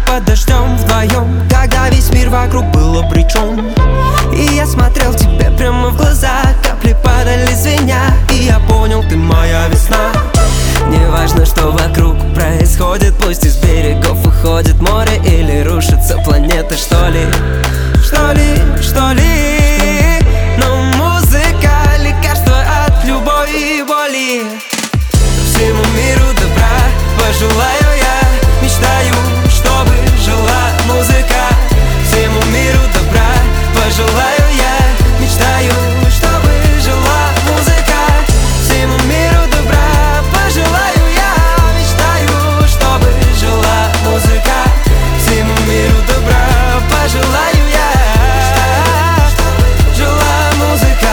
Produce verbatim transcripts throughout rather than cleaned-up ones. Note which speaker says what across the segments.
Speaker 1: под дождем вдвоем, когда весь мир вокруг был обречен. И я смотрел тебе прямо в глаза, капли падали звеня, и я понял, ты моя весна. Неважно, что вокруг происходит, пусть из берегов уходит море или рушится планета, что ли, что ли, что ли. Но музыка — лекарство от любой боли. Всему миру добра пожелаю я, мечтаю, чтобы жила музыка. Всему миру добра пожелаю я, мечтаю, чтобы жила музыка. Всему миру добра пожелаю я, мечтаю, чтобы жила музыка. Всему миру добра пожелаю я, жила музыка.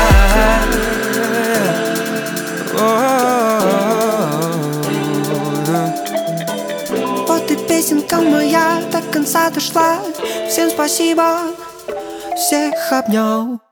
Speaker 1: Вот и песенка моя до конца дошла. Всем спасибо, всех обнял.